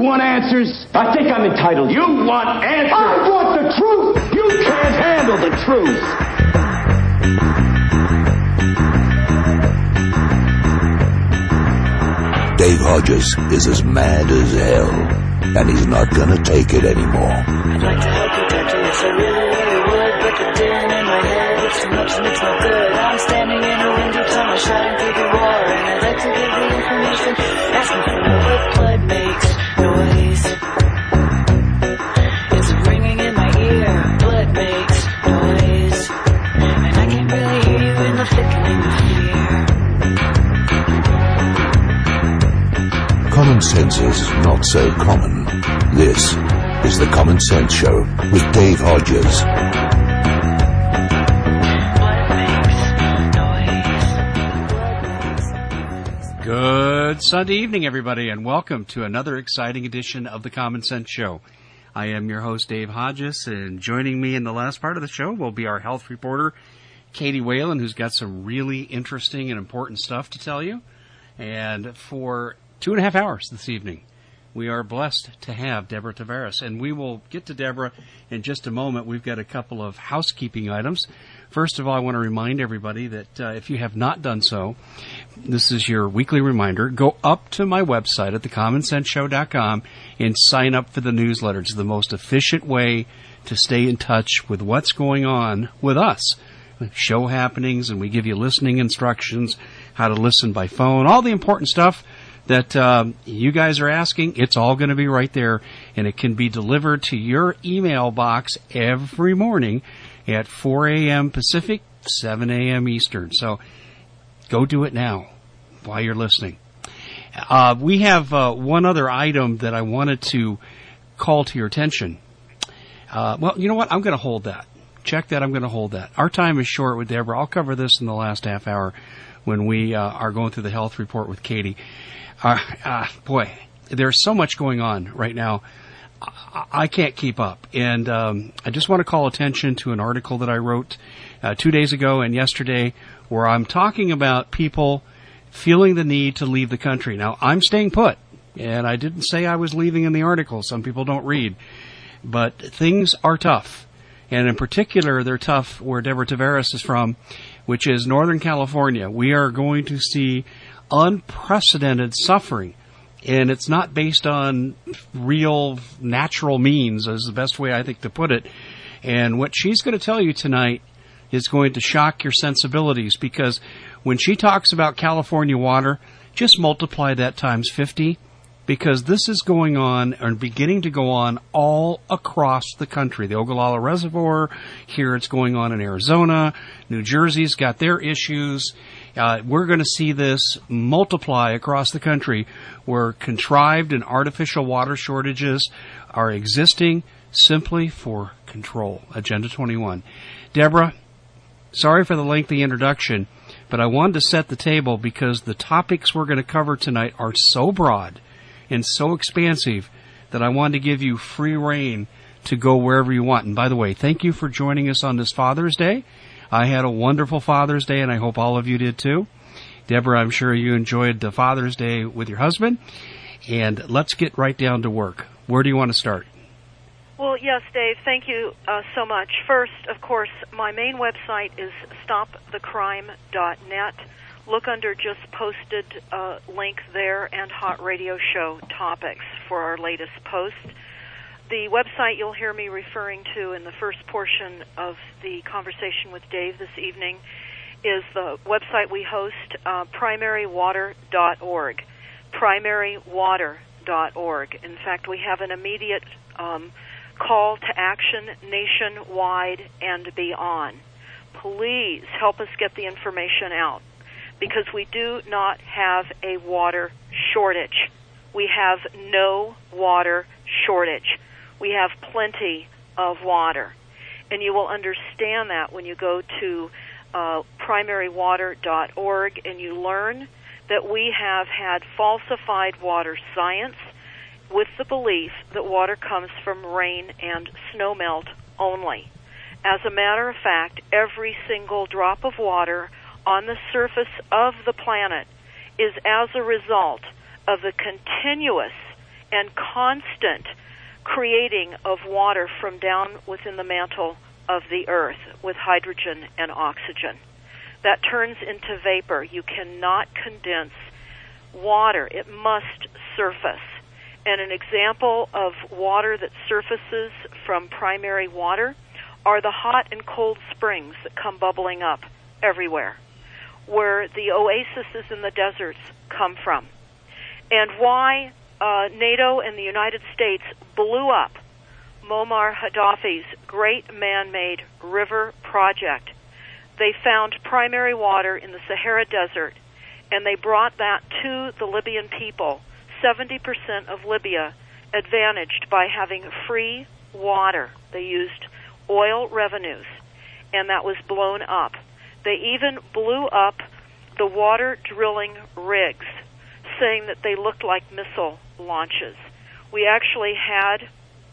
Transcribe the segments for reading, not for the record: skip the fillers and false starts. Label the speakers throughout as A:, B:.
A: want answers?
B: I think I'm entitled.
A: You want answers?
B: I want the truth!
A: You can't handle the truth!
C: Dave Hodges is as mad as hell, and he's not gonna take it anymore.
D: I'd like to help you, Doctor, yes I really would, but the din in my head, it's too much and it's no good. I'm standing in a window tunnel, shouting through the war, and I'd like to give the information, asking for what blood makes noise. It's ringing in my ear, blood makes noise, and I can't really hear you in the flickering of fear.
C: Common sense is not so common. This is the Common Sense Show with Dave Hodges.
E: Good Sunday evening, everybody, and welcome to another exciting edition of the Common Sense Show. I am your host, Dave Hodges, and joining me in the last part of the show will be our health reporter, Katie Whalen, who's got some really interesting and important stuff to tell you. And for 2.5 hours this evening, we are blessed to have Deborah Tavares, and we will get to Deborah in just a moment. We've got a couple of housekeeping items. First of all, I want to remind everybody that if you have not done so, this is your weekly reminder. Go up to my website at thecommonsenseshow.com and sign up for the newsletter. It's the most efficient way to stay in touch with what's going on with us. Show happenings, and we give you listening instructions, how to listen by phone, all the important stuff that you guys are asking. It's all going to be right there, and it can be delivered to your email box every morning at 4 a.m. Pacific, 7 a.m. Eastern. So go do it now while you're listening. We have one other item that I wanted to call to your attention. Well, you know what? I'm going to hold that. Check that. I'm going to hold that. Our time is short with Deborah. I'll cover this in the last half hour when we are going through the health report with Katie. Boy, there's so much going on right now. I can't keep up. And I just want to call attention to an article that I wrote 2 days ago and yesterday where I'm talking about people feeling the need to leave the country. Now, I'm staying put, and I didn't say I was leaving in the article. Some people don't read. But things are tough. And in particular, they're tough where Deborah Tavares is from, which is Northern California. We are going to see unprecedented suffering, and it's not based on real natural means, is the best way I think to put it. And what she's going to tell you tonight is going to shock your sensibilities, because when she talks about California water, just multiply that times 50, because this is going on and beginning to go on all across the country. The Ogallala Reservoir, here it's going on in Arizona. New Jersey's got their issues. We're going to see this multiply across the country where contrived and artificial water shortages are existing simply for control. Agenda 21. Deborah, sorry for the lengthy introduction, but I wanted to set the table because the topics we're going to cover tonight are so broad and so expansive that I wanted to give you free rein to go wherever you want. And by the way, thank you for joining us on this Father's Day. I had a wonderful Father's Day, and I hope all of you did too. Deborah, I'm sure you enjoyed the Father's Day with your husband. And let's get right down to work. Where do you want to start?
F: Well, yes, Dave, thank you so much. First, of course, my main website is stopthecrime.net. Look under just posted link there and Hot Radio Show topics for our latest post. The website you'll hear me referring to in the first portion of the conversation with Dave this evening is the website we host, primarywater.org. Primarywater.org. In fact, we have an immediate call to action nationwide and beyond. Please help us get the information out, because we do not have a water shortage. We have no water shortage. We have plenty of water. And you will understand that when you go to primarywater.org and you learn that we have had falsified water science with the belief that water comes from rain and snowmelt only. As a matter of fact, every single drop of water on the surface of the planet is as a result of the continuous and constant creating of water from down within the mantle of the earth with hydrogen and oxygen. That turns into vapor. You cannot condense water. It must surface. And an example of water that surfaces from primary water are the hot and cold springs that come bubbling up everywhere, where the oases in the deserts come from. And why NATO and the United States blew up Muammar Gaddafi's great man-made river project. They found primary water in the Sahara Desert, and they brought that to the Libyan people. 70% of Libya advantaged by having free water. They used oil revenues, and that was blown up. They even blew up the water drilling rigs, saying that they looked like missile launches. We actually had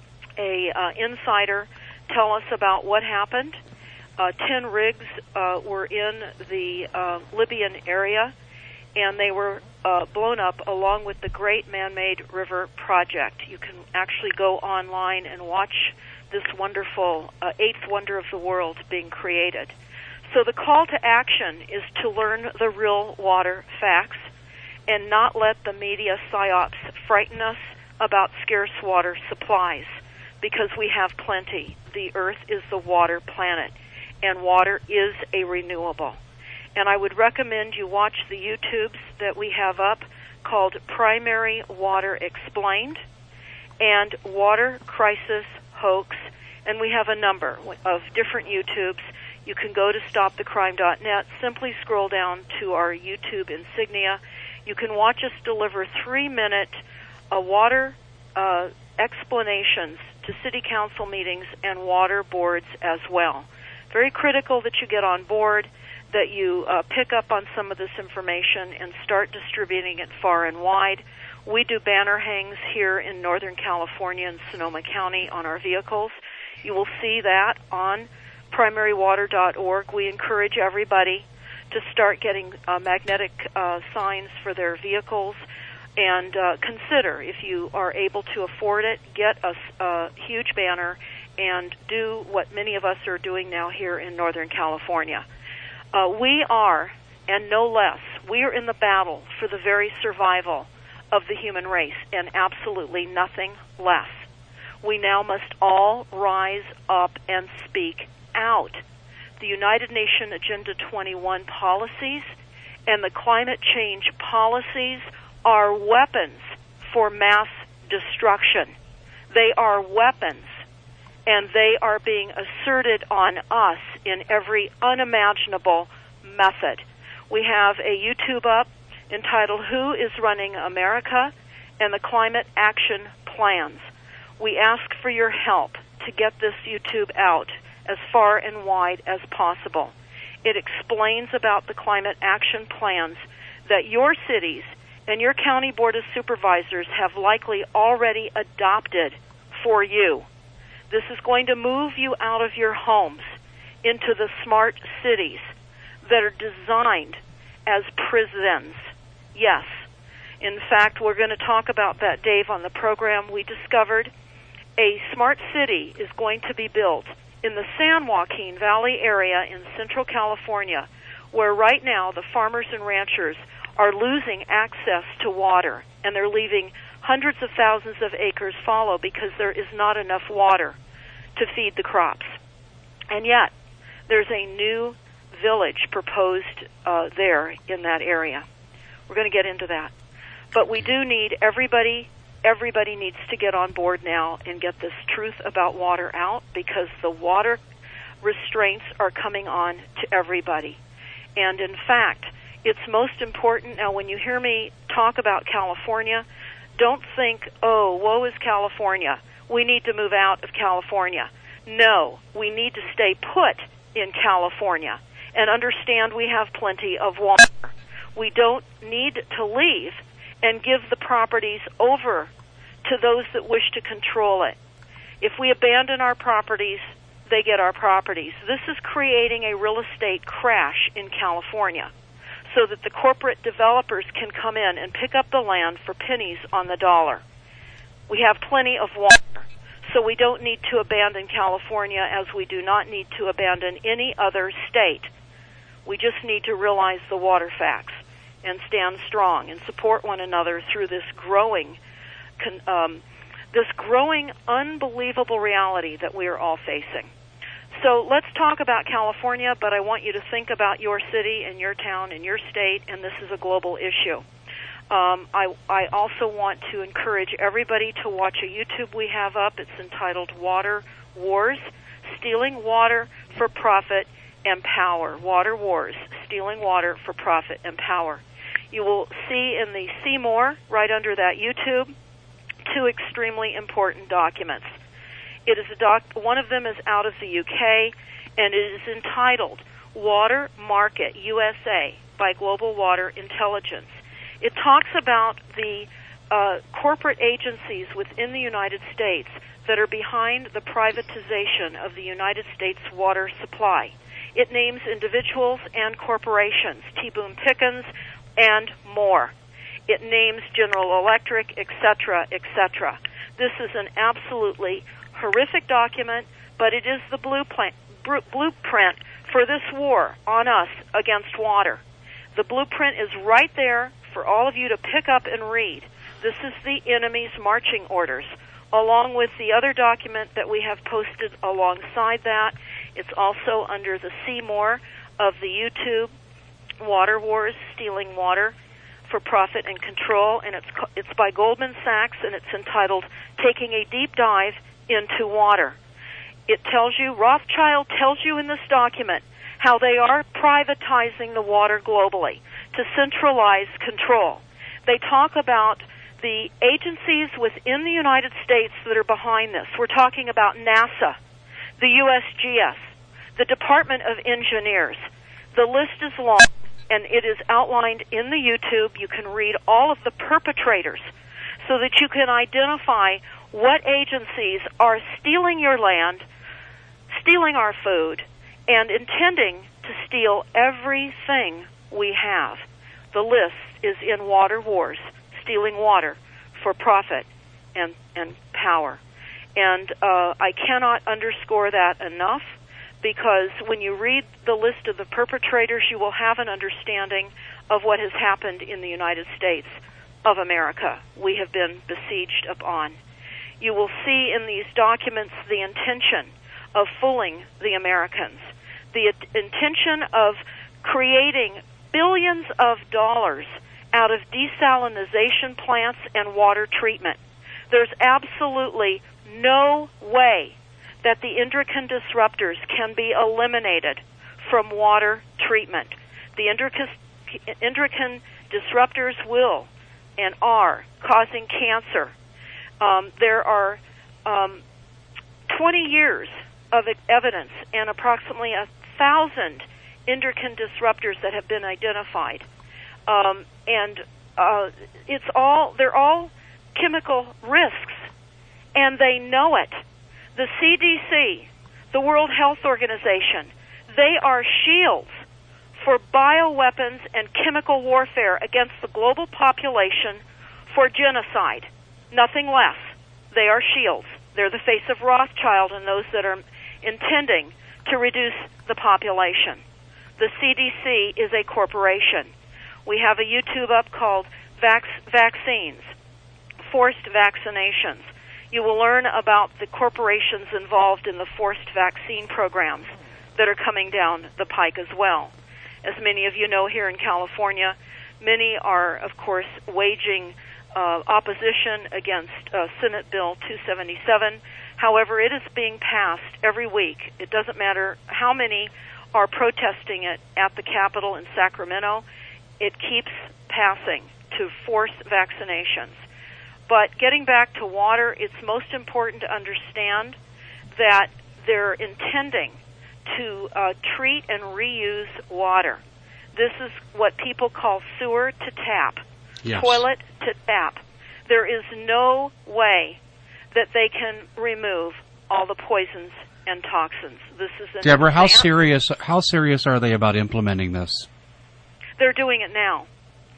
F: a insider tell us about what happened. 10 rigs were in the Libyan area, and they were blown up along with the Great Man-Made River Project. You can actually go online and watch this wonderful eighth wonder of the world being created. So the call to action is to learn the real water facts and not let the media psyops frighten us about scarce water supplies, because we have plenty. The earth is the water planet, and water is a renewable. And I would recommend you watch the YouTubes that we have up called Primary Water Explained and Water Crisis Hoax, and we have a number of different YouTubes. You can go to stopthecrime.net, simply scroll down to our YouTube insignia. You can watch us deliver 3-minute water explanations to city council meetings and water boards as well. Very critical that you get on board, that you pick up on some of this information and start distributing it far and wide. We do banner hangs here in Northern California and Sonoma County on our vehicles. You will see that on primarywater.org. We encourage everybody to start getting magnetic signs for their vehicles, and consider, if you are able to afford it, get a huge banner and do what many of us are doing now here in Northern California. We are, and no less, we are in the battle for the very survival of the human race, and absolutely nothing less. We now must all rise up and speak out. The United Nations Agenda 21 policies and the climate change policies are weapons for mass destruction. They are weapons, and they are being asserted on us in every unimaginable method. We have a YouTube up entitled Who is Running America and the Climate Action Plans. We ask for your help to get this YouTube out as far and wide as possible. It explains about the climate action plans that your cities and your county board of supervisors have likely already adopted for you. This is going to move you out of your homes into the smart cities that are designed as prisons. Yes. In fact, we're going to talk about that, Dave, on the program. We discovered a smart city is going to be built in the San Joaquin Valley area in Central California, where right now the farmers and ranchers are losing access to water, and they're leaving hundreds of thousands of acres fallow because there is not enough water to feed the crops. And yet, there's a new village proposed there in that area. We're going to get into that. But we do need everybody needs to get on board now and get this truth about water out, because the water restraints are coming on to everybody. And in fact, it's most important. Now, when you hear me talk about California, don't think, oh, woe is California. We need to move out of California. No, we need to stay put in California and understand we have plenty of water. We don't need to leave and give the properties over to those that wish to control it. If we abandon our properties, they get our properties. This is creating a real estate crash in California so that the corporate developers can come in and pick up the land for pennies on the dollar. We have plenty of water. So we don't need to abandon California, as we do not need to abandon any other state. We just need to realize the water facts and stand strong and support one another through this growing unbelievable reality that we are all facing. So let's talk about California, but I want you to think about your city and your town and your state, and this is a global issue. I also want to encourage everybody to watch a YouTube we have up. It's entitled Water Wars, Stealing Water for Profit and Power. Water Wars, Stealing Water for Profit and Power. You will see in the See More, right under that YouTube, two extremely important documents. It is one of them is out of the UK, and it is entitled Water Market USA by Global Water Intelligence. It talks about the corporate agencies within the United States that are behind the privatization of the United States water supply. It names individuals and corporations, T. Boone Pickens, and more. It names General Electric, etc., etc. This is an absolutely horrific document, but it is the blueprint for this war on us against water. The blueprint is right there for all of you to pick up and read. This is the enemy's marching orders, along with the other document that we have posted alongside that. It's also under the See More of the YouTube, Water Wars, Stealing Water for Profit and Control, and it's by Goldman Sachs, and it's entitled Taking a Deep Dive into Water. It tells you, Rothschild tells you in this document, how they are privatizing the water globally to centralize control. They talk about the agencies within the United States that are behind this. We're talking about NASA, the USGS, the Department of Engineers. The list is long, and it is outlined in the YouTube. You can read all of the perpetrators so that you can identify what agencies are stealing your land, stealing our food, and intending to steal everything we have. The list is in Water Wars, Stealing Water for Profit and Power. And I cannot underscore that enough, because when you read the list of the perpetrators, you will have an understanding of what has happened in the United States of America. We have been besieged upon. You will see in these documents the intention of fooling the Americans, the intention of creating billions of dollars out of desalination plants and water treatment. There's absolutely no way that the endocrine disruptors can be eliminated from water treatment. The endocrine disruptors will and are causing cancer. There are 20 years of evidence and approximately 1,000 endocrine disruptors that have been identified. They're all chemical risks, and they know it. The CDC, the World Health Organization, they are shields for bioweapons and chemical warfare against the global population for genocide. Nothing less. They are shields. They're the face of Rothschild and those that are intending to reduce the population. The CDC is a corporation. We have a YouTube up called Vaccines, Forced Vaccinations. You will learn about the corporations involved in the forced vaccine programs that are coming down the pike as well. As many of you know, here in California, many are, of course, waging opposition against Senate Bill 277. However, it is being passed every week. It doesn't matter how many are protesting it at the Capitol in Sacramento. It keeps passing to force vaccinations. But getting back to water, it's most important to understand that they're intending to treat and reuse water. This is what people call sewer to tap, yes. Toilet to tap. There is no way that they can remove all the poisons and toxins. This is an
E: Deborah, how serious are they about implementing this?
F: They're doing it now.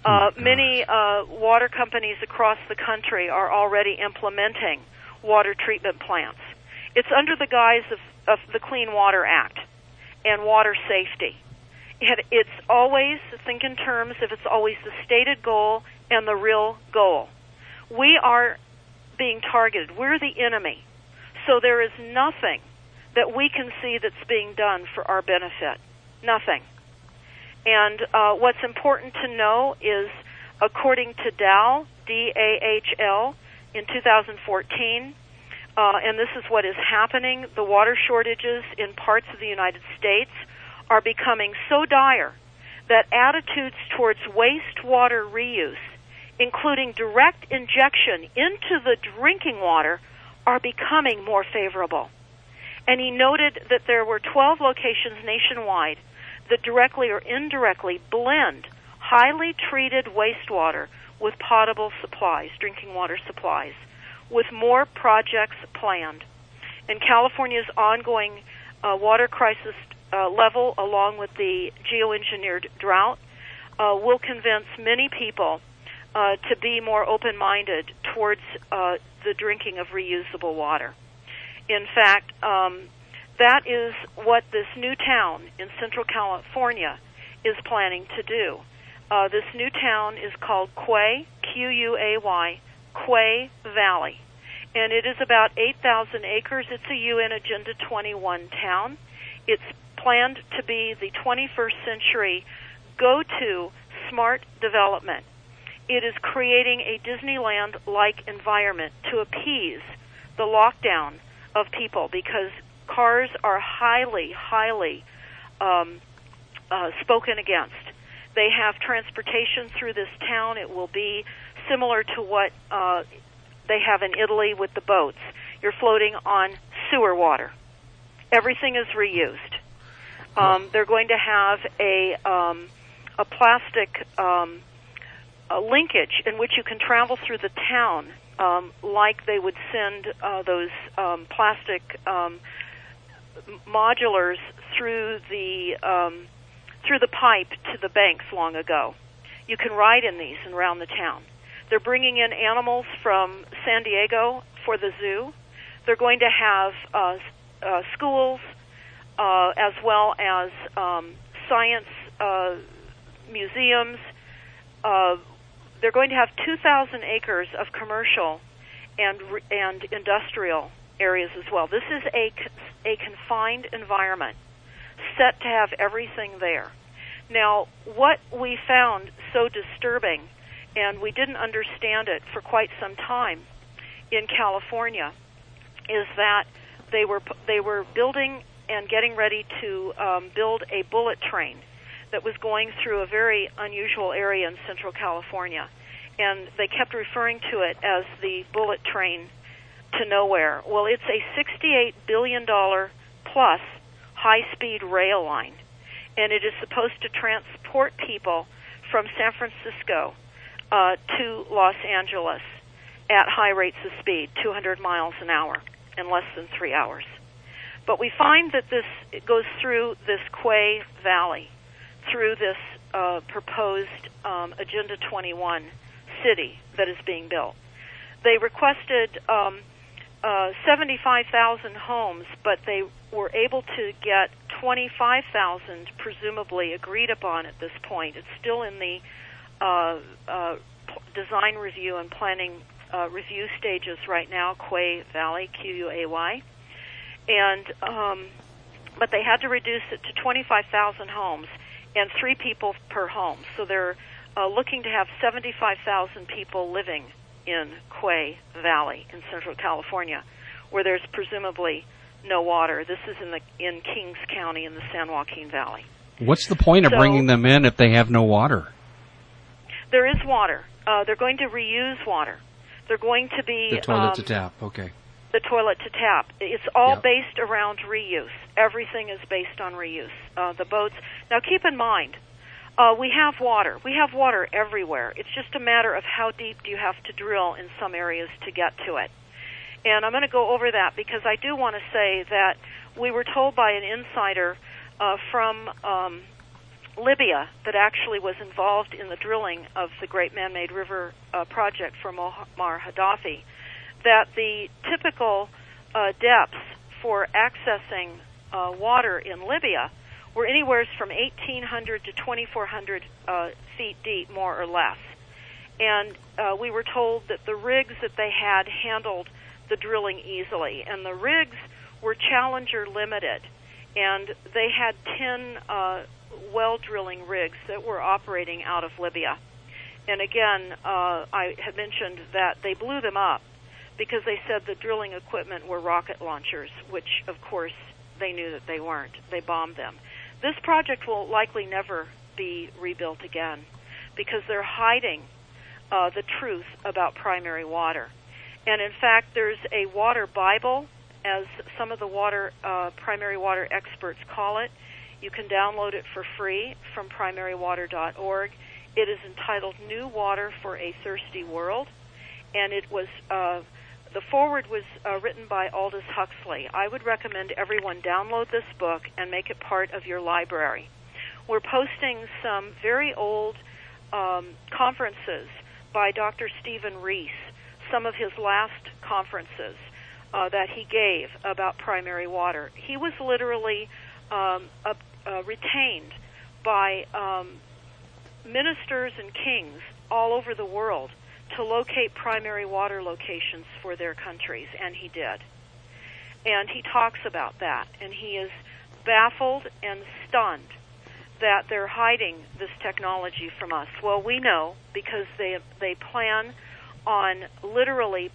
F: Many water companies across the country are already implementing water treatment plants. It's under the guise of the Clean Water Act and water safety. It's always, think in terms of it's always the stated goal and the real goal. We are being targeted. We're the enemy. So there is nothing that we can see that's being done for our benefit. Nothing. And what's important to know is, according to Dow, DAHL, in 2014, and this is what is happening, the water shortages in parts of the United States are becoming so dire that attitudes towards wastewater reuse, including direct injection into the drinking water, are becoming more favorable. And he noted that there were 12 locations nationwide that directly or indirectly blend highly treated wastewater with potable supplies, drinking water supplies, with more projects planned. And California's ongoing water crisis level, along with the geoengineered drought, will convince many people to be more open-minded towards the drinking of reusable water. In fact, that is what this new town in Central California is planning to do. This new town is called Quay, Q-U-A-Y, Quay Valley. And it is about 8,000 acres. It's a UN Agenda 21 town. It's planned to be the 21st century go-to smart development. It is creating a Disneyland-like environment to appease the lockdown of people, because cars are highly spoken against. They have transportation through this town. It will be similar to what they have in Italy with the boats. You're floating on sewer water. Everything is reused. They're going to have a plastic linkage in which you can travel through the town, like they would send those plastic modulars through the pipe to the banks long ago. You can ride in these and around the town. They're bringing in animals from San Diego for the zoo. They're going to have schools as well as science museums. They're going to have 2,000 acres of commercial and industrial areas as well. This is a confined environment set to have everything there. Now, what we found so disturbing, and we didn't understand it for quite some time in California, is that they were building and getting ready to build a bullet train that was going through a very unusual area in Central California. And they kept referring to it as the bullet train to nowhere. Well, it's a $68 billion plus high-speed rail line, and it is supposed to transport people from San Francisco to Los Angeles at high rates of speed, 200 miles an hour, in less than 3 hours. But we find that it goes through this Quay Valley, through this proposed Agenda 21 city that is being built. They requested 75,000 homes, but they were able to get 25,000 presumably agreed upon at this point. It's still in the design review and planning review stages right now, Quay Valley, Q-U-A-Y. And but they had to reduce it to 25,000 homes and 3 people per home. So they're looking to have 75,000 people living in Quay Valley in Central California, where there's presumably no water. This is in Kings County in the San Joaquin Valley.
E: What's the point of bringing them in if they have no water?
F: There is water. They're going to reuse water. They're going to be...
E: The toilet to tap, okay.
F: The toilet to tap. It's all based around reuse. Everything is based on reuse. The boats... Now, keep in mind, we have water. We have water everywhere. It's just a matter of how deep do you have to drill in some areas to get to it. And I'm going to go over that because I do want to say that we were told by an insider from Libya that actually was involved in the drilling of the Great Man-Made River project for Muammar Gaddafi, that the typical depths for accessing water in Libya were anywhere from 1,800 to 2,400 feet deep, more or less. And we were told that the rigs that they had handled the drilling easily, and the rigs were Challenger limited, and they had 10 well drilling rigs that were operating out of Libya. And again, I had mentioned that they blew them up because they said the drilling equipment were rocket launchers, which of course they knew that they weren't. They bombed them. This project will likely never be rebuilt again because they're hiding the truth about primary water. And in fact, there's a water Bible, as some of the primary water experts call it. You can download it for free from primarywater.org. It is entitled New Water for a Thirsty World, and it was the foreword was written by Aldous Huxley. I would recommend everyone download this book and make it part of your library. We're posting some very old conferences by Dr. Stephen Reese, some of his last conferences that he gave about primary water. He was literally retained by ministers and kings all over the world to locate primary water locations for their countries, and he did. And he talks about that, and he is baffled and stunned that they're hiding this technology from us. Well, we know because they plan on literally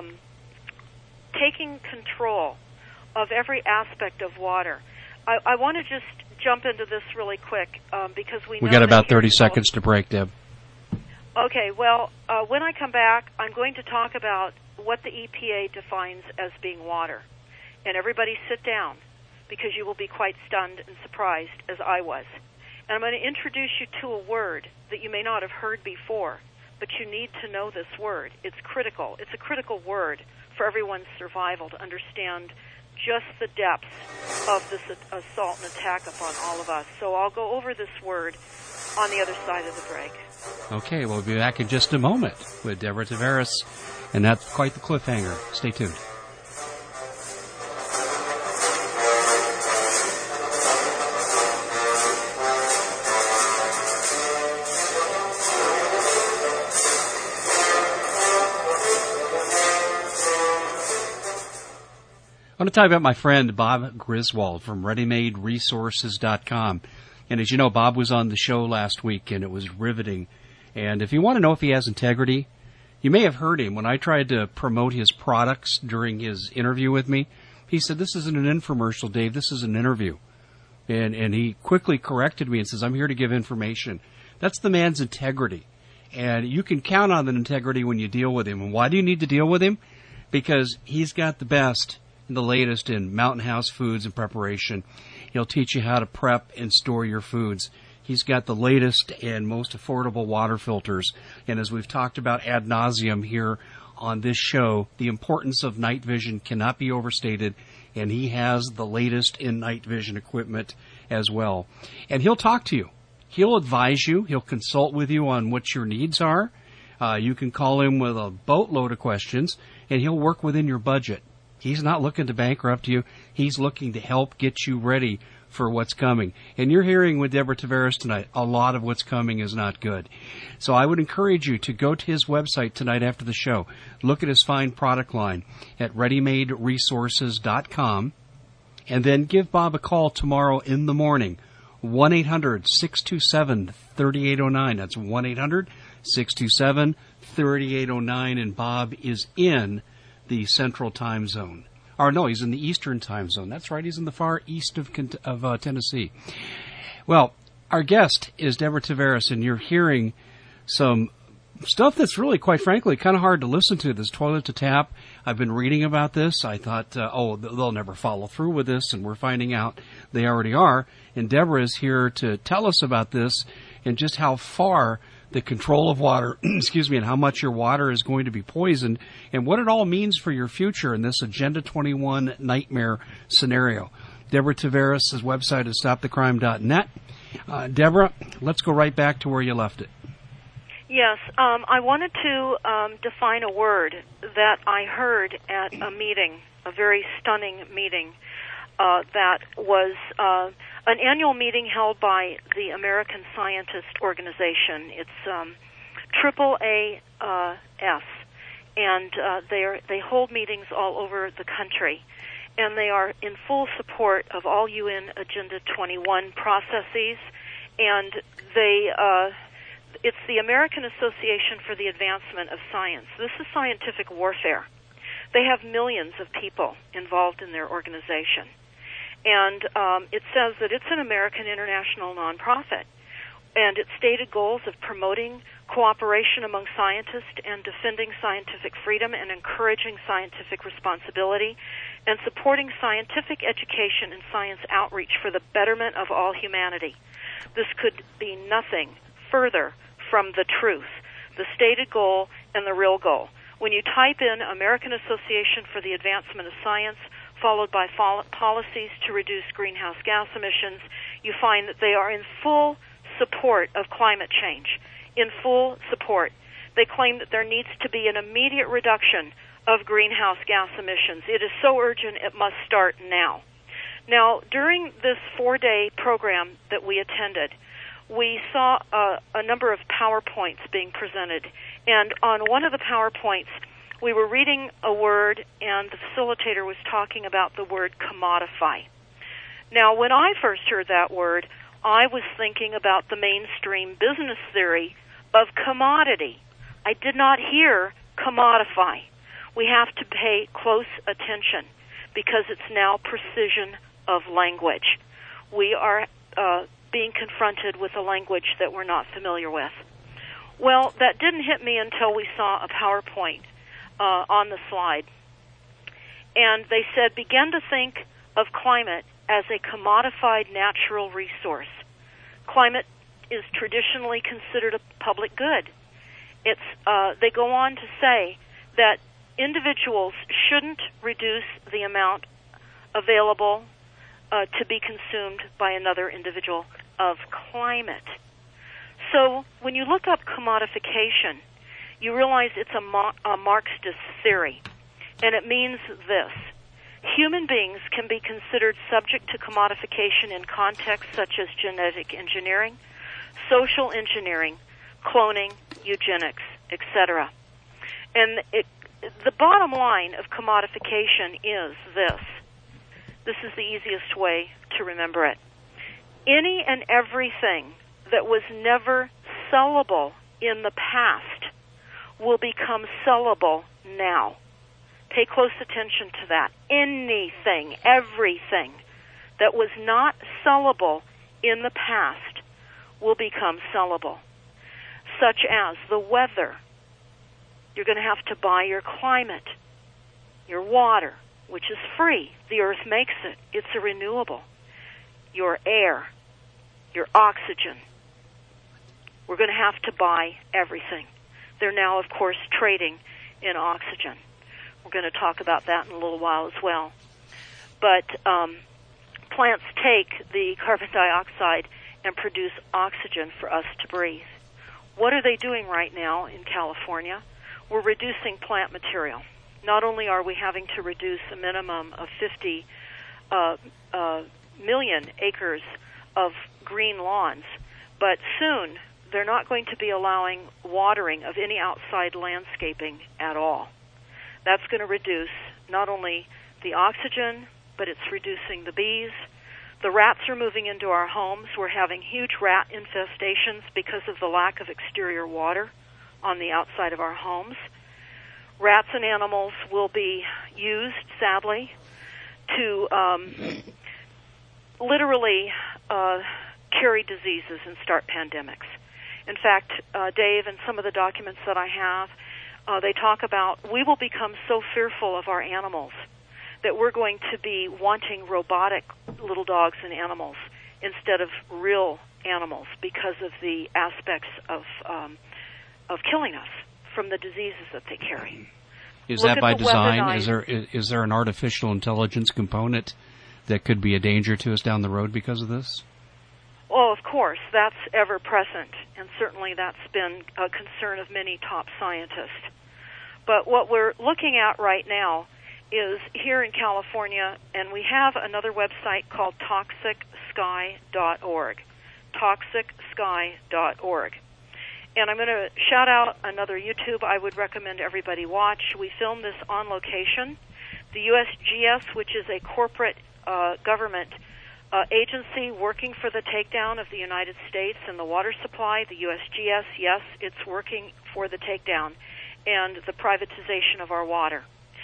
F: taking control of every aspect of water. I want to just jump into this really quick because we
E: got about 30 seconds to break, Deb.
F: Okay, well, when I come back, I'm going to talk about what the EPA defines as being water. And everybody sit down, because you will be quite stunned and surprised, as I was. And I'm going to introduce you to a word that you may not have heard before, but you need to know this word. It's critical. It's a critical word for everyone's survival to understand just the depths of this assault and attack upon all of us. So I'll go over this word on the other side of the break.
E: Okay, we'll be back in just a moment with Deborah Tavares, and that's quite the cliffhanger. Stay tuned. I want to tell you about my friend Bob Griswold from ReadyMadeResources.com. And as you know, Bob was on the show last week, and it was riveting. And if you want to know if he has integrity, you may have heard him. When I tried to promote his products during his interview with me, he said, "This isn't an infomercial, Dave. This is an interview." And he quickly corrected me and says, "I'm here to give information." That's the man's integrity. And you can count on that integrity when you deal with him. And why do you need to deal with him? Because he's got the best and the latest in Mountain House foods and preparation. He'll teach you how to prep and store your foods. He's got the latest and most affordable water filters. And as we've talked about ad nauseum here on this show, the importance of night vision cannot be overstated. And he has the latest in night vision equipment as well. And he'll talk to you. He'll advise you. He'll consult with you on what your needs are. You can call him with a boatload of questions, and he'll work within your budget. He's not looking to bankrupt you. He's looking to help get you ready for what's coming. And you're hearing with Deborah Tavares tonight, a lot of what's coming is not good. So I would encourage you to go to his website tonight after the show. Look at his fine product line at ReadyMadeResources.com. And then give Bob a call tomorrow in the morning, 1-800-627-3809. That's 1-800-627-3809. And Bob is in the Central Time Zone. Or no, he's in the Eastern Time Zone. That's right, he's in the far east of Tennessee. Well, our guest is Deborah Tavares, and you're hearing some stuff that's really, quite frankly, kind of hard to listen to. This toilet to tap, I've been reading about this. I thought, they'll never follow through with this, and we're finding out they already are. And Deborah is here to tell us about this and just how far the control of water, and how much your water is going to be poisoned, and what it all means for your future in this Agenda 21 nightmare scenario. Deborah Tavares' website is stopthecrime.net. Deborah, let's go right back to where you left it.
F: Yes, I wanted to define a word that I heard at a meeting, a very stunning meeting, that was an annual meeting held by the American Scientist Organization. It's AAAS, and they hold meetings all over the country, and they are in full support of all UN Agenda 21 processes, and it's the American Association for the Advancement of Science. This is scientific warfare. They have millions of people involved in their organization. And it says that it's an American international nonprofit. And its stated goals of promoting cooperation among scientists and defending scientific freedom and encouraging scientific responsibility and supporting scientific education and science outreach for the betterment of all humanity. This could be nothing further from the truth, the stated goal and the real goal. When you type in American Association for the Advancement of Science, followed by policies to reduce greenhouse gas emissions, you find that they are in full support of climate change, in full support. They claim that there needs to be an immediate reduction of greenhouse gas emissions. It is so urgent it must start now. Now, during this 4-day program that we attended, we saw a number of PowerPoints being presented, and on one of the PowerPoints, we were reading a word, and the facilitator was talking about the word commodify. Now, when I first heard that word, I was thinking about the mainstream business theory of commodity. I did not hear commodify. We have to pay close attention because it's now precision of language. We are being confronted with a language that we're not familiar with. Well, that didn't hit me until we saw a PowerPoint on the slide. And they said, begin to think of climate as a commodified natural resource. Climate is traditionally considered a public good. They go on to say that individuals shouldn't reduce the amount available to be consumed by another individual of climate. So when you look up commodification, you realize it's a Marxist theory, and it means this. Human beings can be considered subject to commodification in contexts such as genetic engineering, social engineering, cloning, eugenics, etc. And the bottom line of commodification is this. This is the easiest way to remember it. Any and everything that was never sellable in the past will become sellable now. Pay close attention to that. Anything, everything that was not sellable in the past will become sellable, such as the weather. You're going to have to buy your climate, your water, which is free. The earth makes it. It's a renewable. Your air, your oxygen. We're going to have to buy everything. They're now, of course, trading in oxygen. We're going to talk about that in a little while as well. But plants take the carbon dioxide and produce oxygen for us to breathe. What are they doing right now in California? We're reducing plant material. Not only are we having to reduce a minimum of 50 million acres of green lawns, but soon they're not going to be allowing watering of any outside landscaping at all. That's going to reduce not only the oxygen, but it's reducing the bees. The rats are moving into our homes. We're having huge rat infestations because of the lack of exterior water on the outside of our homes. Rats and animals will be used, sadly, to literally carry diseases and start pandemics. In fact, Dave, and some of the documents that I have, they talk about we will become so fearful of our animals that we're going to be wanting robotic little dogs and animals instead of real animals because of the aspects of killing us from the diseases that they carry.
E: Is that by design? Is there an artificial intelligence component that could be a danger to us down the road because of this?
F: Well, of course, that's ever present, and certainly that's been a concern of many top scientists. But what we're looking at right now is here in California, and we have another website called toxicsky.org, toxicsky.org. And I'm going to shout out another YouTube I would recommend everybody watch. We filmed this on location. The USGS, which is a corporate government agency working for the takedown of the United States and the water supply, the USGS, yes, it's working for the takedown and the privatization of our water.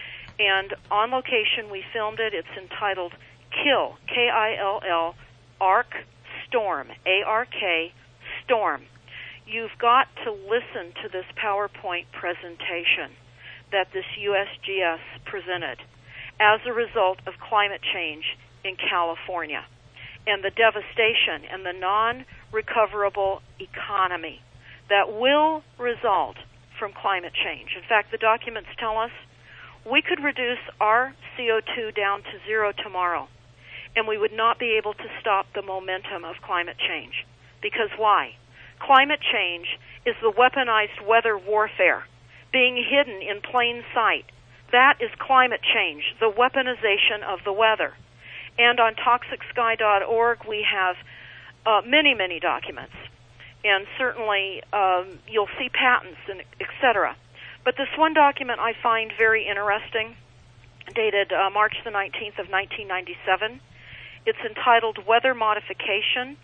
F: And on location, we filmed it. It's entitled KILL, K-I-L-L, ARK Storm, A-R-K, Storm. You've got to listen to this PowerPoint presentation that this USGS presented as a result of climate change in California and the devastation and the non-recoverable economy that will result from climate change. In fact, the documents tell us we could reduce our CO2 down to zero tomorrow, and we would not be able to stop the momentum of climate change. Because why? Climate change is the weaponized weather warfare being hidden in plain sight. That is climate change, the weaponization of the weather. And on toxicsky.org, we have many, many documents. And certainly you'll see patents, and et cetera. But this one document I find very interesting, dated March the 19th of 1997. It's entitled Weather Modification,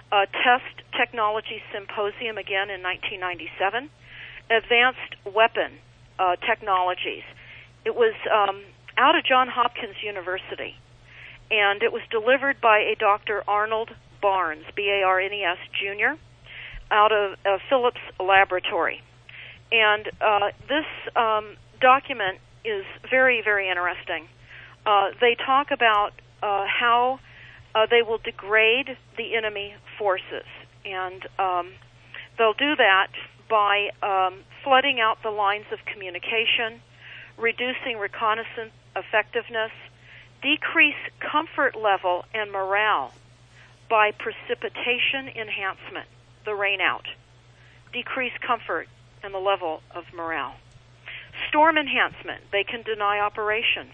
F: Test Technology Symposium, again in 1997, Advanced Weapon Technologies. It was out of Johns Hopkins University, and it was delivered by a Dr. Arnold Barnes, B-A-R-N-E-S, Jr., out of Phillips Laboratory. And this document is very, very interesting. They talk about how they will degrade the enemy forces, and they'll do that by flooding out the lines of communication, reducing reconnaissance effectiveness, decrease comfort level and morale by precipitation enhancement, the rainout, decrease comfort and the level of morale. Storm enhancement, they can deny operations.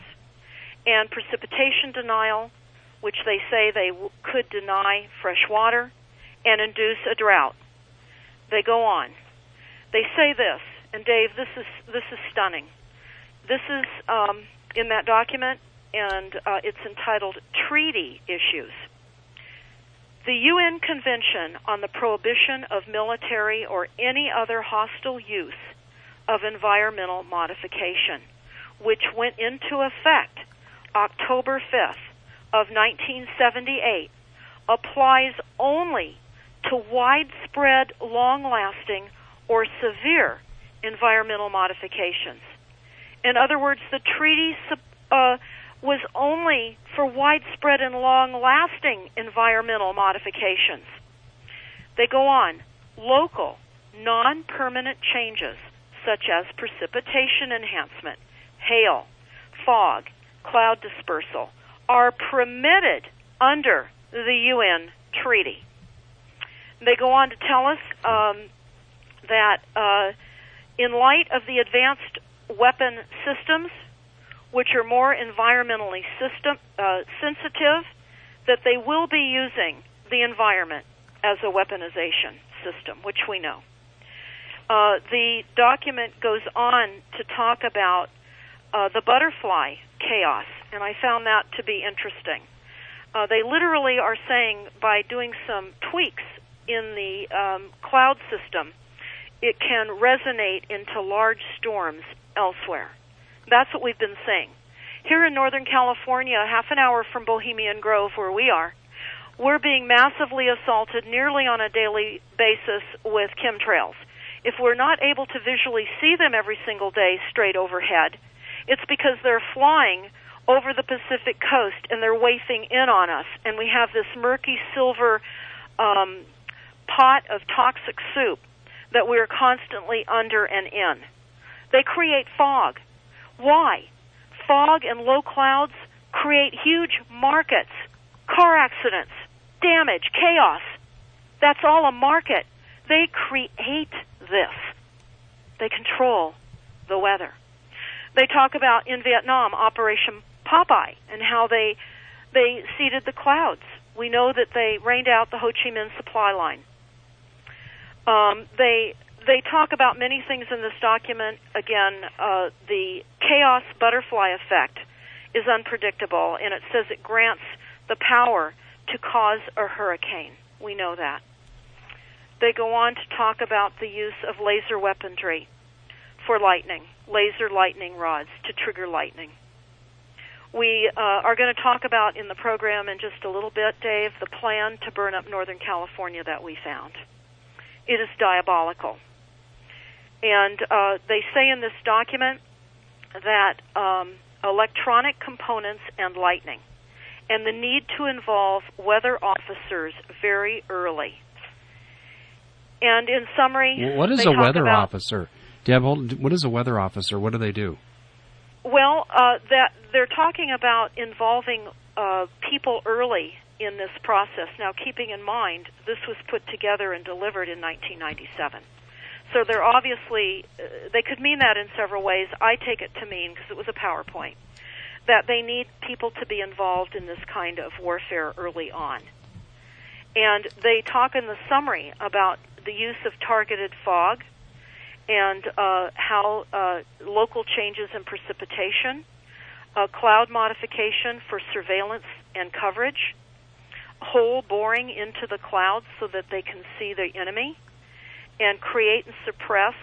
F: And precipitation denial, which they say they could deny fresh water and induce a drought. They go on. They say this, and Dave, this is stunning. This is in that document, and it's entitled Treaty Issues. The UN Convention on the Prohibition of Military or Any Other Hostile Use of Environmental Modification, which went into effect October 5th of 1978, applies only to widespread, long-lasting, or severe environmental modifications. In other words, the treaty was only for widespread and long-lasting environmental modifications. They go on. Local, non-permanent changes, such as precipitation enhancement, hail, fog, cloud dispersal, are permitted under the UN treaty. They go on to tell us that in light of the advanced weapon systems, which are more environmentally sensitive, that they will be using the environment as a weaponization system, which we know. The document goes on to talk about the butterfly chaos, and I found that to be interesting. They literally are saying by doing some tweaks in the cloud system, it can resonate into large storms elsewhere. That's what we've been saying. Here in Northern California, half an hour from Bohemian Grove, where we are, we're being massively assaulted nearly on a daily basis with chemtrails. If we're not able to visually see them every single day straight overhead, it's because they're flying over the Pacific coast and they're wafting in on us, and we have this murky silver pot of toxic soup that we're constantly under and in. They create fog. Why? Fog and low clouds create huge markets, car accidents, damage, chaos. That's all a market. They create this. They control the weather. They talk about, in Vietnam, Operation Popeye, and how they seeded the clouds. We know that they rained out the Ho Chi Minh supply line. They talk about many things in this document. Again, the chaos butterfly effect is unpredictable, and it says it grants the power to cause a hurricane. We know that. They go on to talk about the use of laser weaponry for lightning, laser lightning rods to trigger lightning. We are going to talk about in the program in just a little bit, Dave, the plan to burn up Northern California that we found. It is diabolical. And they say in this document that electronic components and lightning, and the need to involve weather officers very early. And in summary,
E: what is a weather officer? Deb, what is a weather officer? What do they do?
F: Well, that they're talking about involving people early in this process. Now, keeping in mind, this was put together and delivered in 1997. So they're obviously, they could mean that in several ways. I take it to mean, because it was a PowerPoint, that they need people to be involved in this kind of warfare early on. And they talk in the summary about the use of targeted fog and how local changes in precipitation, cloud modification for surveillance and coverage, hole boring into the clouds so that they can see the enemy, and create and suppress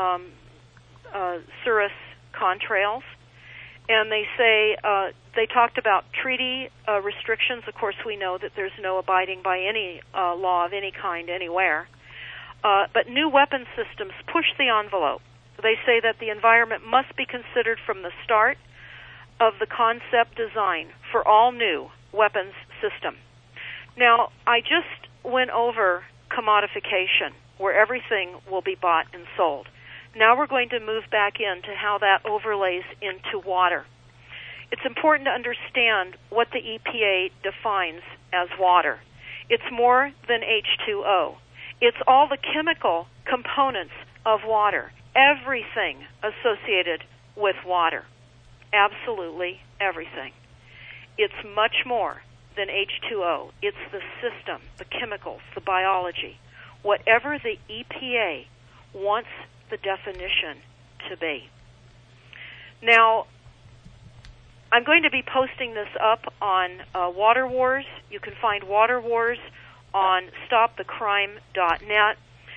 F: cirrus contrails. And they say, they talked about treaty restrictions. Of course, we know that there's no abiding by any law of any kind anywhere. But new weapon systems push the envelope. They say that the environment must be considered from the start of the concept design for all new weapons system. Now, I just went over commodification, where everything will be bought and sold. Now we're going to move back into how that overlays into water. It's important to understand what the EPA defines as water. It's more than H2O. It's all the chemical components of water, everything associated with water, absolutely everything. It's much more than H2O. It's the system, the chemicals, the biology, whatever the EPA wants the definition to be. Now, I'm going to be posting this up on Water Wars. You can find Water Wars on stopthecrime.net.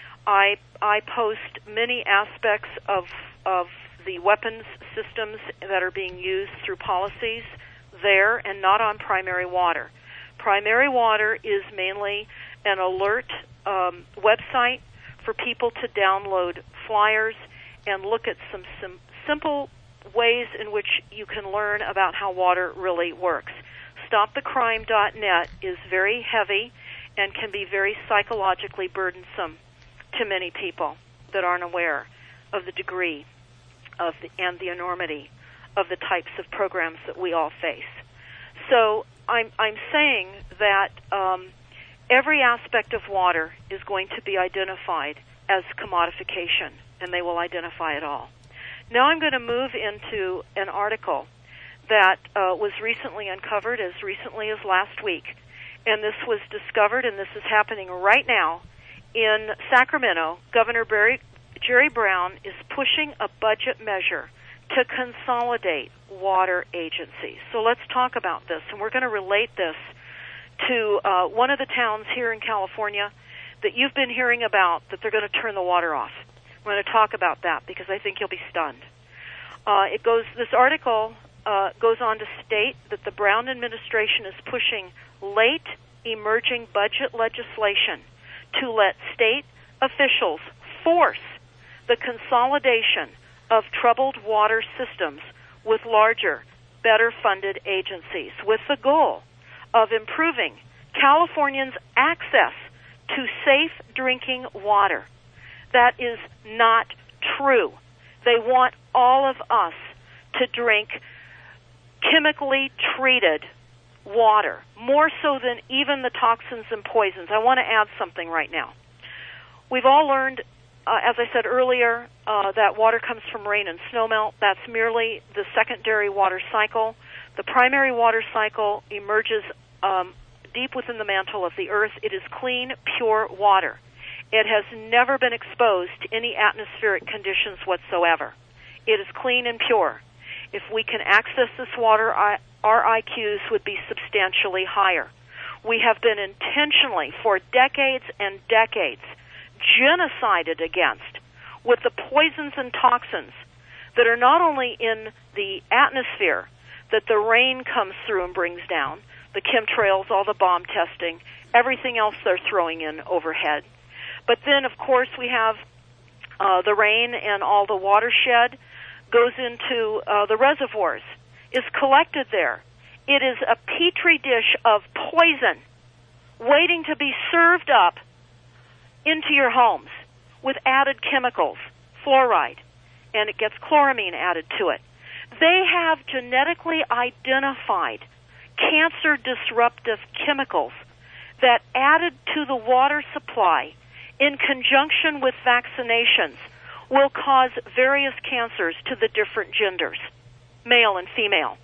F: I post many aspects of the weapons systems that are being used through policies there and not on Primary Water. Primary Water is mainly an alert website for people to download flyers and look at some simple ways in which you can learn about how water really works. StopTheCrime.net is very heavy and can be very psychologically burdensome to many people that aren't aware of the degree of and the enormity of the types of programs that we all face. So I'm saying that every aspect of water is going to be identified as commodification, and they will identify it all. Now I'm going to move into an article that was recently uncovered as recently as last week, and this was discovered, and this is happening right now in Sacramento. Governor Jerry Brown is pushing a budget measure to consolidate water agencies. So let's talk about this, and we're going to relate this to one of the towns here in California that you've been hearing about, that they're going to turn the water off. We're going to talk about that because I think you'll be stunned. This article goes on to state that the Brown administration is pushing late emerging budget legislation to let state officials force the consolidation of troubled water systems with larger, better funded agencies, with the goal of improving Californians' access to safe drinking water. That is not true. They want all of us to drink chemically treated water, more so than even the toxins and poisons. I want to add something right now. We've all learned, as I said earlier, that water comes from rain and snowmelt. That's merely the secondary water cycle. The primary water cycle emerges deep within the mantle of the earth. It is clean, pure water. It has never been exposed to any atmospheric conditions whatsoever. It is clean and pure. If we can access this water, our IQs would be substantially higher. We have been intentionally, for decades and decades, genocided against with the poisons and toxins that are not only in the atmosphere that the rain comes through and brings down, the chemtrails, all the bomb testing, everything else they're throwing in overhead. But then, of course, we have the rain and all the watershed goes into the reservoirs, is collected there. It is a petri dish of poison waiting to be served up into your homes with added chemicals, fluoride, and it gets chloramine added to it. They have genetically identified cancer-disruptive chemicals that added to the water supply in conjunction with vaccinations will cause various cancers to the different genders, male and female,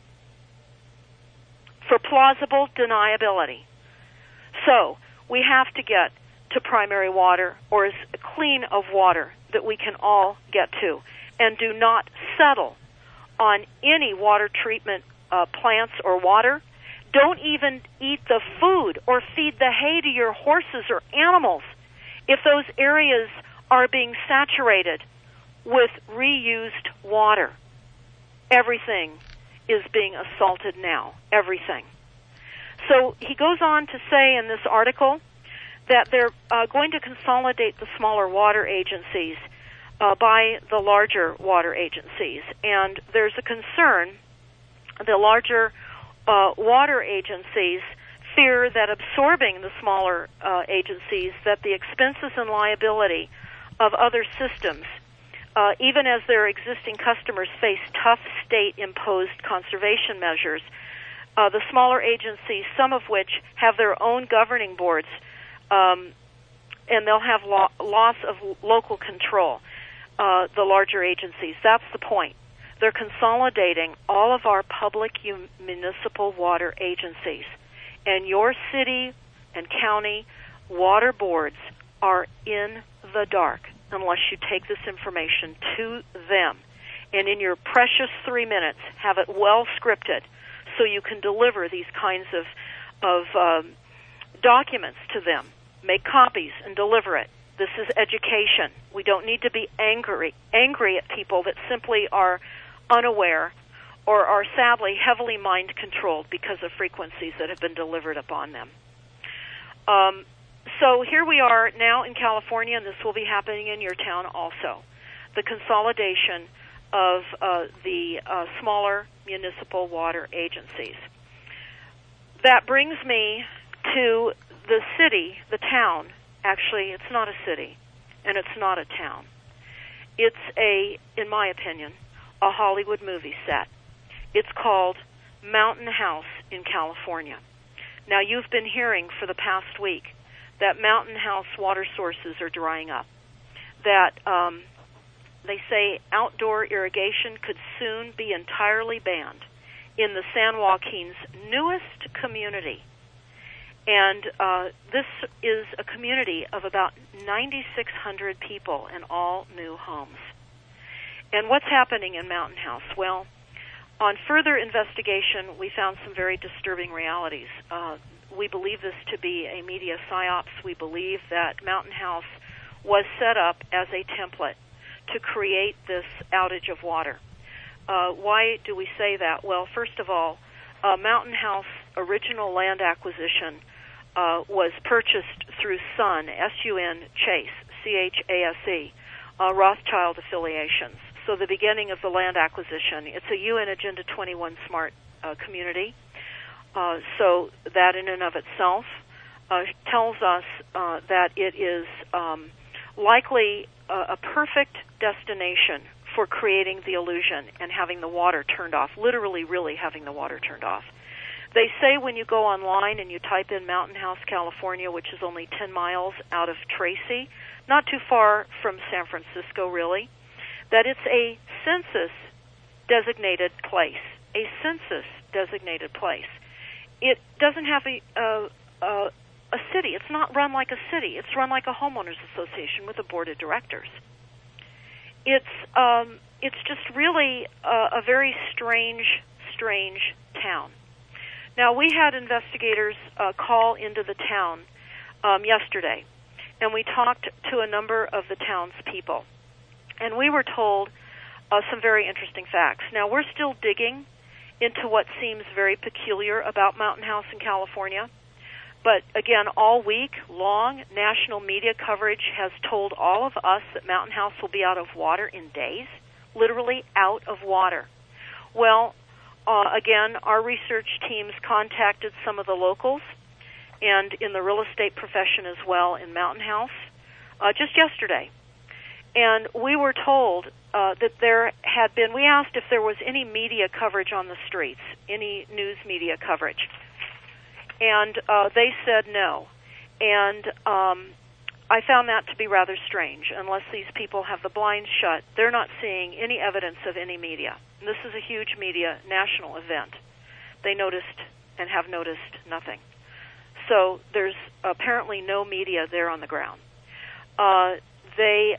F: for plausible deniability. So we have to get to primary water, or as clean of water that we can all get to, and do not settle on any water treatment plants or water. Don't even eat the food or feed the hay to your horses or animals if those areas are being saturated with reused water. Everything is being assaulted now, everything. So he goes on to say in this article that they're going to consolidate the smaller water agencies by the larger water agencies. And there's a concern, the larger water agencies fear that absorbing the smaller agencies, that the expenses and liability of other systems, even as their existing customers face tough state-imposed conservation measures, the smaller agencies, some of which have their own governing boards, and they'll have loss of local control, the larger agencies. That's the point. They're consolidating all of our public municipal water agencies. And your city and county water boards are in the dark unless you take this information to them. And in your precious 3 minutes, have it well scripted so you can deliver these kinds of documents to them. Make copies and deliver it. This is education. We don't need to be angry at people that simply are unaware or are sadly heavily mind-controlled because of frequencies that have been delivered upon them. So here we are now in California, and this will be happening in your town also. The consolidation of the smaller municipal water agencies. That brings me to the city, the town. Actually, it's not a city, and it's not a town. It's in my opinion, a Hollywood movie set. It's called Mountain House in California. Now, you've been hearing for the past week that Mountain House water sources are drying up, that they say outdoor irrigation could soon be entirely banned in the San Joaquin's newest community. And this is a community of about 9,600 people in all new homes. And what's happening in Mountain House? Well, on further investigation, we found some very disturbing realities. We believe this to be a media psyops. We believe that Mountain House was set up as a template to create this outage of water. Why do we say that? Well, first of all, Mountain House original land acquisition was purchased through Sun, S-U-N, Chase, C-H-A-S-E, Rothschild affiliations. So the beginning of the land acquisition. It's a UN Agenda 21 smart community. So that in and of itself tells us that it is likely a perfect destination for creating the illusion and having the water turned off, literally really having the water turned off. They say when you go online and you type in Mountain House, California, which is only 10 miles out of Tracy, not too far from San Francisco, really, that it's a census-designated place. A census-designated place. It doesn't have a city. It's not run like a city. It's run like a homeowners association with a board of directors. It's just really a very strange town. Now, we had investigators call into the town yesterday, and we talked to a number of the townspeople, and we were told some very interesting facts. Now, we're still digging into what seems very peculiar about Mountain House in California, but again, all week long, national media coverage has told all of us that Mountain House will be out of water in days, literally out of water. Well, again, our research teams contacted some of the locals and in the real estate profession as well in Mountain House just yesterday. And we were told that there had been, we asked if there was any media coverage on the streets, any news media coverage. And they said no. And I found that to be rather strange. Unless these people have the blinds shut, they're not seeing any evidence of any media. And this is a huge media national event. They noticed and have noticed nothing. So there's apparently no media there on the ground. They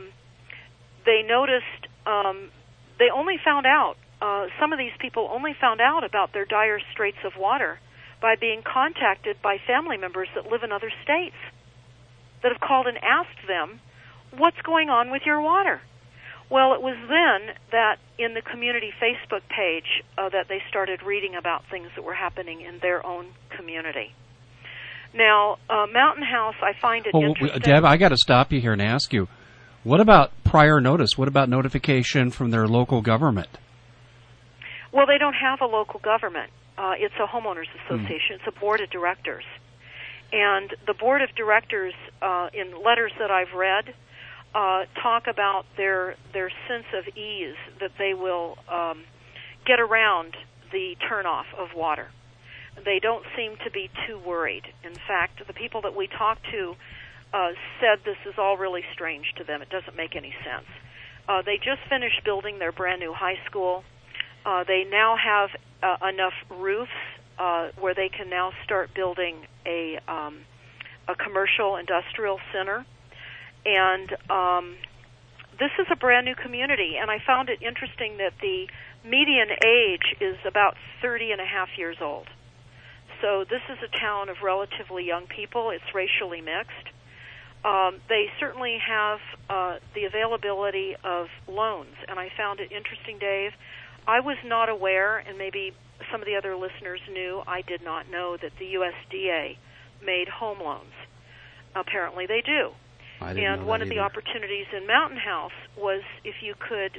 F: noticed, they only found out, some of these people only found out about their dire straits of water by being contacted by family members that live in other states that have called and asked them, what's going on with your water? Well, it was then that in the community Facebook page that they started reading about things that were happening in their own community. Now, Mountain House, I find it interesting.
E: Deb, I got to stop you here and ask you, what about prior notice? What about notification from their local government?
F: Well, they don't have a local government. It's a homeowners association. It's a board of directors. And the board of directors, in letters that I've read, talk about their sense of ease that they will get around the turnoff of water. They don't seem to be too worried. In fact, the people that we talked to said this is all really strange to them. It doesn't make any sense. They just finished building their brand new high school. They now have enough roofs where they can now start building a commercial industrial center. And this is a brand new community, and I found it interesting that the median age is about 30 and a half years old. So this is a town of relatively young people. It's racially mixed. They certainly have the availability of loans, and I found it interesting, Dave. I was not aware, and maybe some of the other listeners knew, I did not know that the USDA made home loans. Apparently they do. And one of the opportunities in Mountain House was if you could,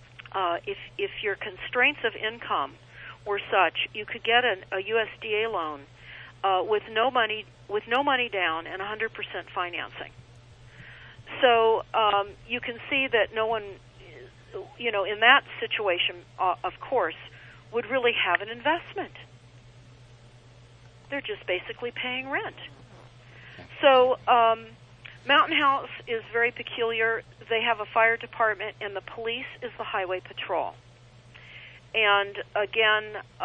F: if your constraints of income were such, you could get a USDA loan with no money down and 100% financing. So you can see that no one, in that situation, of course, would really have an investment. They're just basically paying rent. So Mountain House is very peculiar. They have a fire department, and the police is the highway patrol. And again,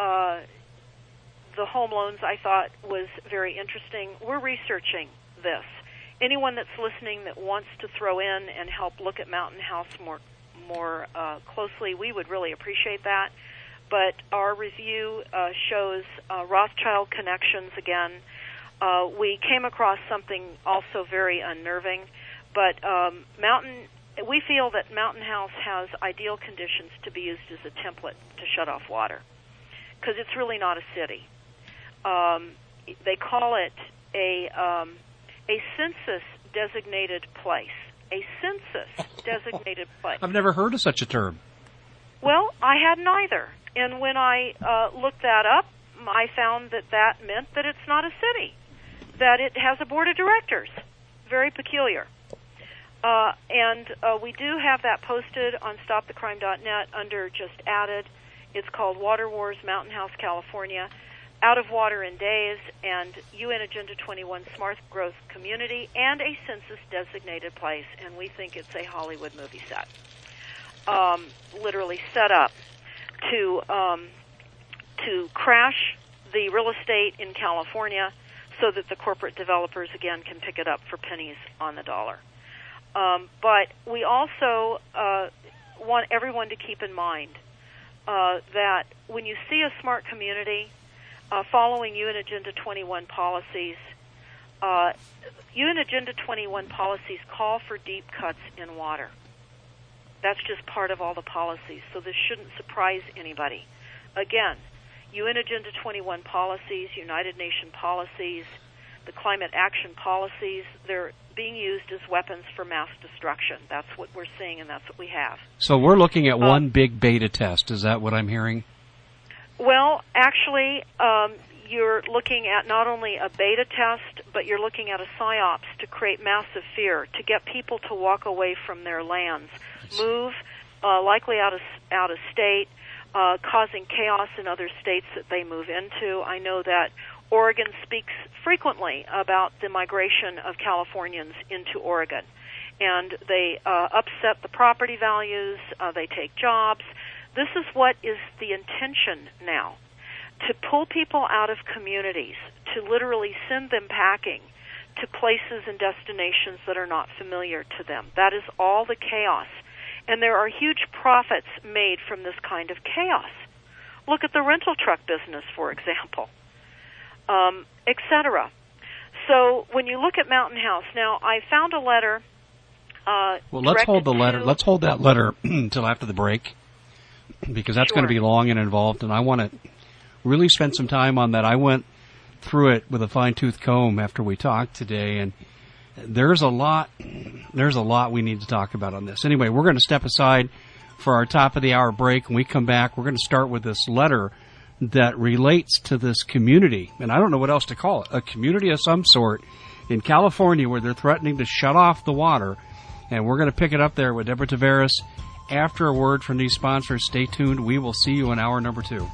F: the home loans I thought was very interesting. We're researching this. Anyone that's listening that wants to throw in and help look at Mountain House more closely, we would really appreciate that. But our review shows Rothschild connections again. We came across something also very unnerving, but we feel that Mountain House has ideal conditions to be used as a template to shut off water, because it's really not a city. They call it a census-designated place. A census-designated place.
E: I've never heard of such a term.
F: Well, I hadn't either. And when I looked that up, I found that meant that it's not a city, that it has a board of directors. Very peculiar. And we do have that posted on StopTheCrime.net under Just Added. It's called Water Wars, Mountain House, California. Out of Water in Days, and UN Agenda 21 Smart Growth Community, and a census-designated place, and we think it's a Hollywood movie set, literally set up to crash the real estate in California so that the corporate developers, again, can pick it up for pennies on the dollar. But we also want everyone to keep in mind that when you see a smart community following UN Agenda 21 policies, UN Agenda 21 policies call for deep cuts in water. That's just part of all the policies, so this shouldn't surprise anybody. Again, UN Agenda 21 policies, United Nations policies, the climate action policies, they're being used as weapons for mass destruction. That's what we're seeing, and that's what we have.
E: So we're looking at one big beta test. Is that what I'm hearing?
F: Well, actually, you're looking at not only a beta test, but you're looking at a psyops to create massive fear, to get people to walk away from their lands, move, likely out of state, causing chaos in other states that they move into. I know that Oregon speaks frequently about the migration of Californians into Oregon, and they upset the property values, they take jobs. This is what is the intention now, to pull people out of communities, to literally send them packing to places and destinations that are not familiar to them. That is all the chaos. And there are huge profits made from this kind of chaos. Look at the rental truck business, for example, etc. So when you look at Mountain House, now I found a letter.
E: Well, let's hold the letter. Let's hold that letter until after the break, because that's going to be long and involved, and I want to really spend some time on that. I went through it with a fine-tooth comb after we talked today, and there's a lot we need to talk about on this. Anyway, we're going to step aside for our top of the hour break. When we come back, we're going to start with this letter that relates to this community, and I don't know what else to call it, a community of some sort in California where they're threatening to shut off the water, and we're going to pick it up there with Deborah Tavares after a word from these sponsors. Stay tuned. We will see you in hour number 2.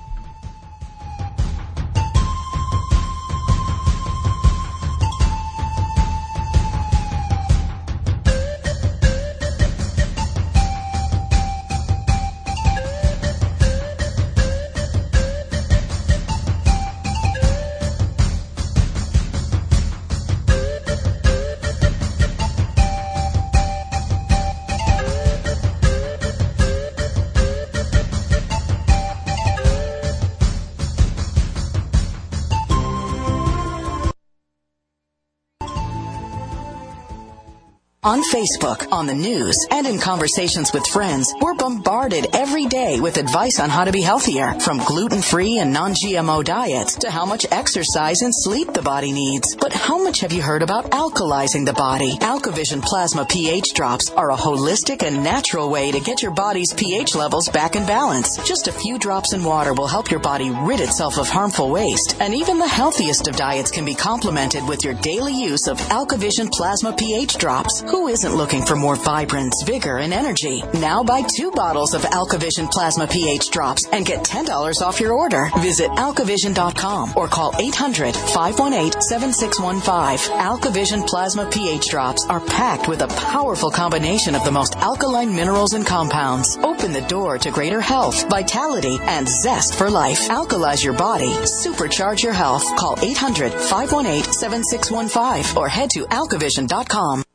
G: On Facebook, on the news, and in conversations with friends, we're bombarded every day with advice on how to be healthier, from gluten-free and non-GMO diets to how much exercise and sleep the body needs. But how much have you heard about alkalizing the body? AlkaVision Plasma pH drops are a holistic and natural way to get your body's pH levels back in balance. Just a few drops in water will help your body rid itself of harmful waste, and even the healthiest of diets can be complemented with your daily use of AlkaVision Plasma pH drops. Who isn't looking for more vibrance, vigor, and energy? Now buy 2 bottles of AlkaVision Plasma pH drops and get $10 off your order. Visit alkavision.com or call 800-518-7615. AlkaVision Plasma pH drops are packed with a powerful combination of the most alkaline minerals and compounds. Open the door to greater health, vitality, and zest for life. Alkalize your body. Supercharge your health. Call 800-518-7615 or head to alkavision.com.